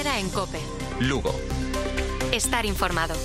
Carrera en COPE. Lugo. Estar informado.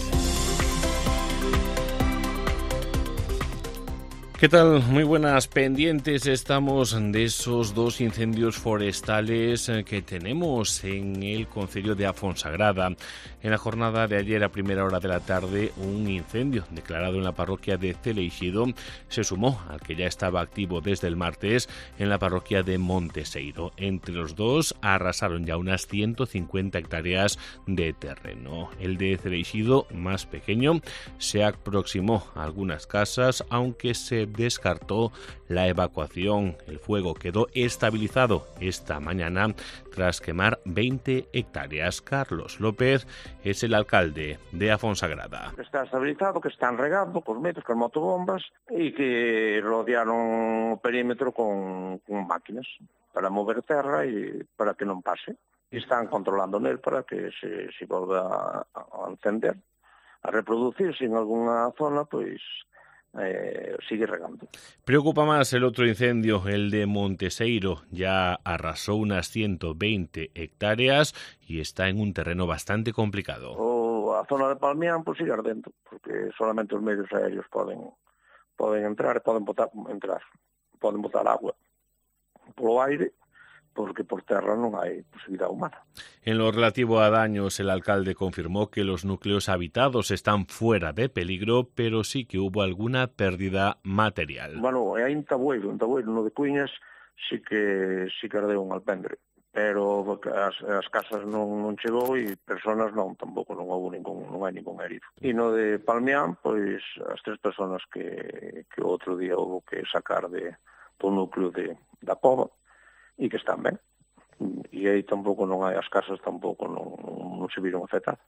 ¿Qué tal? Muy buenas. Pendientes estamos de esos dos incendios forestales que tenemos en el concello de Afonsagrada. En la jornada de ayer a primera hora de la tarde, un incendio declarado en la parroquia de Celeixido se sumó al que ya estaba activo desde el martes en la parroquia de Monteseiro. Entre los dos arrasaron ya unas 150 hectáreas de terreno. El de Celeixido, más pequeño, se aproximó a algunas casas, aunque se descartó la evacuación. El fuego quedó estabilizado esta mañana tras quemar 20 hectáreas. Carlos López es el alcalde de Afonsagrada. Está estabilizado, que están regando cos metros, con motobombas e que rodearon o perímetro con máquinas para mover terra e para que non pase. E están controlando nel para que se volva a encender, a reproducirse en algunha zona, pois sigue regando. Preocupa más el otro incendio, el de Monteseiro. Ya arrasó unas 120 hectáreas y está en un terreno bastante complicado. A zona de Palmián pues sigue ardendo, porque solamente os medios aéreos poden entrar, poden botar agua polo aire, porque por terra non hai posibilidade humana. En lo relativo a daños, el alcalde confirmó que los núcleos habitados están fuera de peligro, pero sí que hubo alguna pérdida material. Bueno, hai en Tabueiro, no de Cuiñas, sí que ardeu un alpendre, pero as casas non chegou e personas tampouco non hai ningún herido. E no de Palmián, pois as 3 personas que o outro día houve que sacar do núcleo da Pova, e que están ben. E aí tampouco non hai, as casas tampouco non se viron afectadas.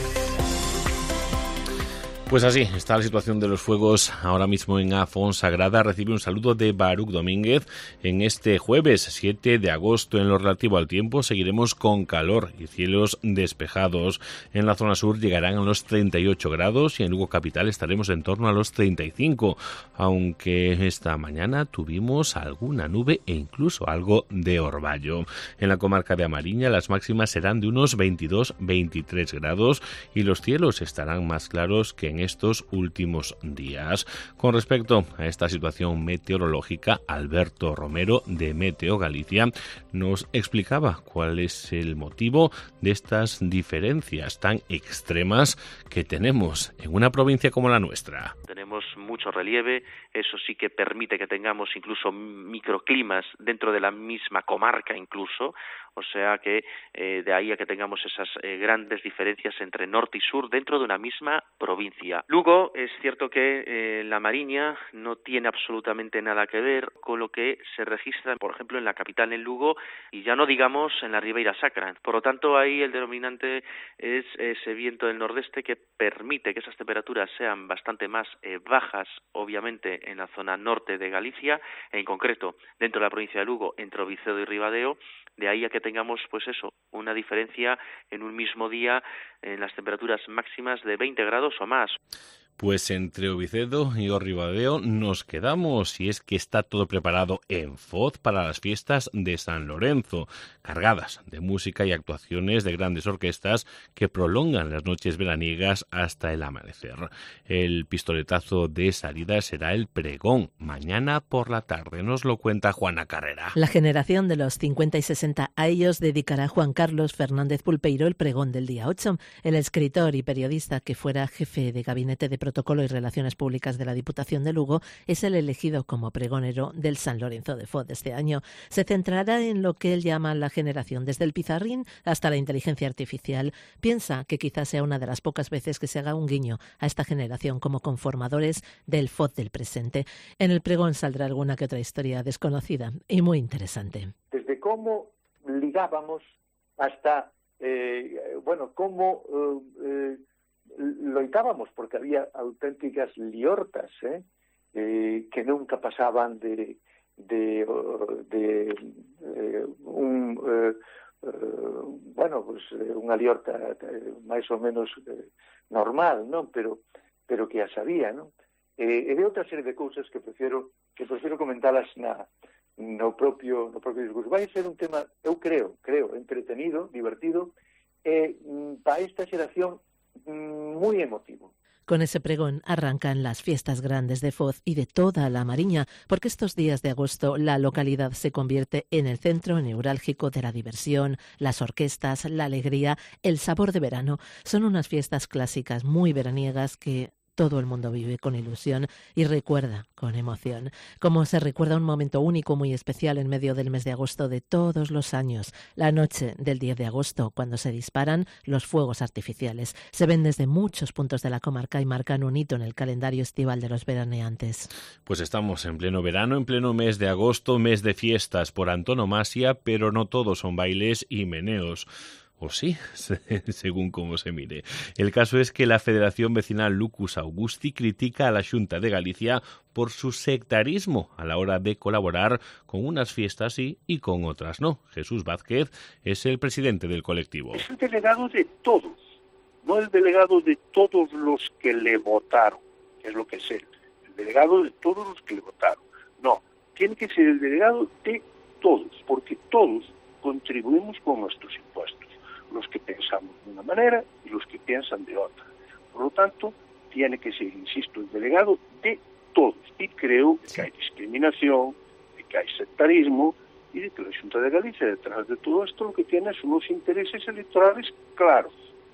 Pues así está la situación de los fuegos ahora mismo en Afonsagrada. Recibe un saludo de Baruch Domínguez en este jueves 7 de agosto. En lo relativo al tiempo seguiremos con calor y cielos despejados. En la zona sur llegarán a los 38 grados y en Lugo capital estaremos en torno a los 35, aunque esta mañana tuvimos alguna nube e incluso algo de orvallo. En la comarca de Amariña las máximas serán de unos 22-23 grados y los cielos estarán más claros que en estos últimos días. Con respecto a esta situación meteorológica, Alberto Romero de Meteo Galicia nos explicaba cuál es el motivo de estas diferencias tan extremas que tenemos en una provincia como la nuestra. Tenemos mucho relieve, eso sí que permite que tengamos incluso microclimas dentro de la misma comarca incluso, o sea que de ahí a que tengamos esas grandes diferencias entre norte y sur dentro de una misma provincia. Lugo, es cierto que la Mariña no tiene absolutamente nada que ver con lo que se registra, por ejemplo, en la capital, en Lugo, y ya no digamos en la Ribeira Sacra. Por lo tanto, ahí el denominante es ese viento del nordeste que permite que esas temperaturas sean bastante más bajas, obviamente, en la zona norte de Galicia, en concreto dentro de la provincia de Lugo, entre Oviedo y Ribadeo. De ahí a que tengamos, pues eso, una diferencia en un mismo día en las temperaturas máximas de 20 grados o más. Pues entre Oviedo y Ribadeo nos quedamos, y es que está todo preparado en Foz para las fiestas de San Lorenzo, cargadas de música y actuaciones de grandes orquestas que prolongan las noches veraniegas hasta el amanecer. El pistoletazo de salida será el pregón, mañana por la tarde. Nos lo cuenta Juana Carrera. La generación de los 50 y 60, a ellos dedicará Juan Carlos Fernández Pulpeiro el pregón del día 8. El escritor y periodista que fuera jefe de gabinete de Protocolo y Relaciones Públicas de la Diputación de Lugo es el elegido como pregonero del San Lorenzo de Foz de este año. Se centrará en lo que él llama la generación, desde el pizarrín hasta la inteligencia artificial. Piensa que quizás sea una de las pocas veces que se haga un guiño a esta generación como conformadores del Foz del presente. En el pregón saldrá alguna que otra historia desconocida y muy interesante. Desde cómo ligábamos hasta, cómo loitábamos, porque había auténticas liortas que nunca pasaban de unha liorta máis ou menos normal, non? Pero que a sabía, non? E de outra serie de cousas que prefiro comentalas no propio discurso. Vai ser un tema, eu creo, entretenido, divertido para esta xeración moi emotivo. Con ese pregón arrancan las fiestas grandes de Foz y de toda la Mariña, porque estos días de agosto la localidad se convierte en el centro neurálgico de la diversión, las orquestas, la alegría, el sabor de verano. Son unas fiestas clásicas muy veraniegas que todo el mundo vive con ilusión y recuerda con emoción. Como se recuerda un momento único, muy especial en medio del mes de agosto de todos los años, la noche del 10 de agosto, cuando se disparan los fuegos artificiales. Se ven desde muchos puntos de la comarca y marcan un hito en el calendario estival de los veraneantes. Pues estamos en pleno verano, en pleno mes de agosto, mes de fiestas por antonomasia, pero no todos son bailes y meneos. O sí, según cómo se mire. El caso es que la Federación Vecinal Lucus Augusti critica a la Xunta de Galicia por su sectarismo a la hora de colaborar con unas fiestas sí y con otras no. Jesús Vázquez es el presidente del colectivo. Es el delegado de todos, no el delegado de todos los que le votaron, que es lo que es él. El delegado de todos los que le votaron. No, tiene que ser el delegado de todos, porque todos contribuimos con nuestros impuestos. Los que pensamos de una manera y los que piensan de otra. Por lo tanto, tiene que ser, insisto, el delegado de todos. Y creo que hay discriminación, de que hay sectarismo y de que la Xunta de Galicia, detrás de todo esto, lo que tiene son unos intereses electorales claros.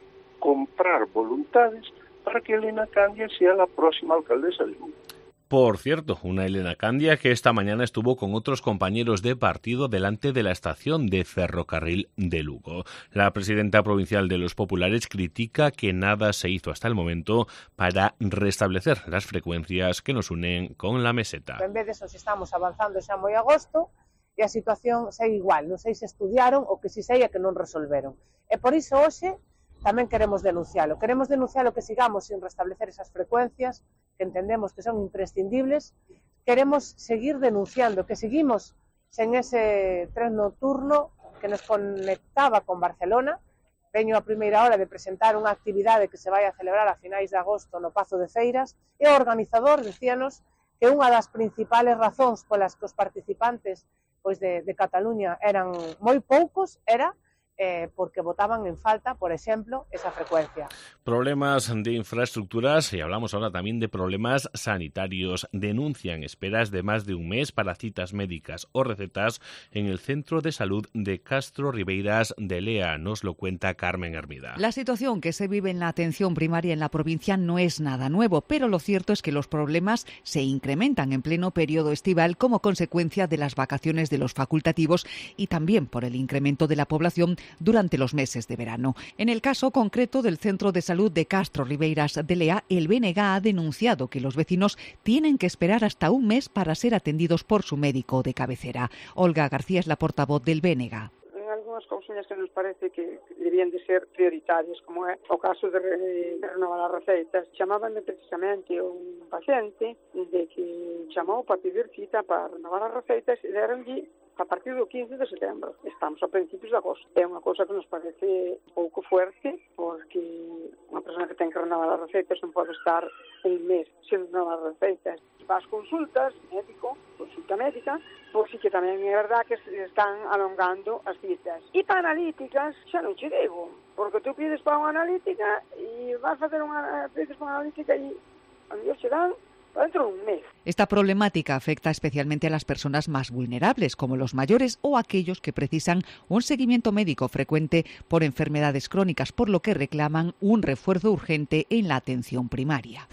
Comprar voluntades para que Elena Candia sea la próxima alcaldesa de Lugo. Por cierto, una Elena Candia que esta mañana estuvo con otros compañeros de partido delante de la estación de ferrocarril de Lugo. La presidenta provincial de los Populares critica que nada se hizo hasta el momento para restablecer las frecuencias que nos unen con la meseta. En vez de eso, si estamos avanzando xa moi agosto e a situación segue igual, non sei se estudiaron ou que si sei é que non resolveron. E por iso hoxe tamén queremos denuncialo que sigamos sin restablecer esas frecuencias que entendemos que son imprescindibles, queremos seguir denunciando que seguimos sen ese tren nocturno que nos conectaba con Barcelona. Veño a primeira hora de presentar unha actividade que se vai a celebrar a finais de agosto no Pazo de Feiras, e o organizador decíanos que unha das principales razóns polas que os participantes de Cataluña eran moi poucos era porque votaban en falta, por ejemplo, esa frecuencia. Problemas de infraestructuras y hablamos ahora también de problemas sanitarios. Denuncian esperas de más de un mes para citas médicas o recetas en el Centro de Salud de Castro Ribeiras de Lea. Nos lo cuenta Carmen Hermida. La situación que se vive en la atención primaria en la provincia no es nada nuevo, pero lo cierto es que los problemas se incrementan en pleno periodo estival como consecuencia de las vacaciones de los facultativos y también por el incremento de la población durante los meses de verano. En el caso concreto del Centro de Salud de Castro Ribeiras de Lea, el BNG ha denunciado que los vecinos tienen que esperar hasta un mes para ser atendidos por su médico de cabecera. Olga García es la portavoz del BNG. Algunhas cousiñas que nos parece que debían de ser prioritarias, como é o caso de renovar as receitas. Chamábanme precisamente un paciente de que chamou para pedir cita para renovar as receitas e deronlle a partir do 15 de setembro. Estamos a principios de agosto. É unha cousa que nos parece pouco fuerte, porque unha persona que ten que renovar as receitas non pode estar un mes sen renovar as receitas. As consultas, consulta médica, pois sí que tamén é verdad que se están alongando as citas. E para analíticas, xa non che digo, porque tú pides para unha analítica e vas facer pides para unha analítica e a mellor che dan dentro de un mes. Esta problemática afecta especialmente a las personas más vulnerables, como los mayores o aquellos que precisan un seguimiento médico frecuente por enfermedades crónicas, por lo que reclaman un refuerzo urgente en la atención primaria.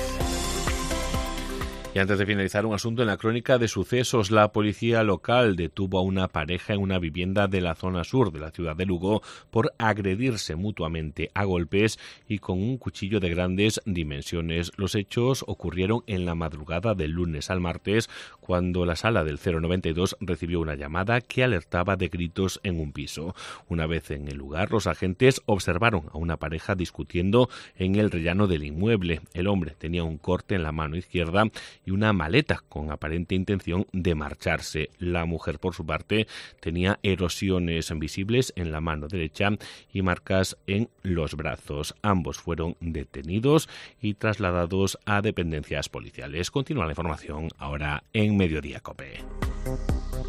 Y antes de finalizar, un asunto en la crónica de sucesos. La policía local detuvo a una pareja en una vivienda de la zona sur de la ciudad de Lugo por agredirse mutuamente a golpes y con un cuchillo de grandes dimensiones. Los hechos ocurrieron en la madrugada del lunes al martes, cuando la sala del 092 recibió una llamada que alertaba de gritos en un piso. Una vez en el lugar, los agentes observaron a una pareja discutiendo en el rellano del inmueble. El hombre tenía un corte en la mano izquierda y una maleta con aparente intención de marcharse. La mujer, por su parte, tenía erosiones visibles en la mano derecha y marcas en los brazos. Ambos fueron detenidos y trasladados a dependencias policiales. Continúa la información ahora en Mediodía COPE.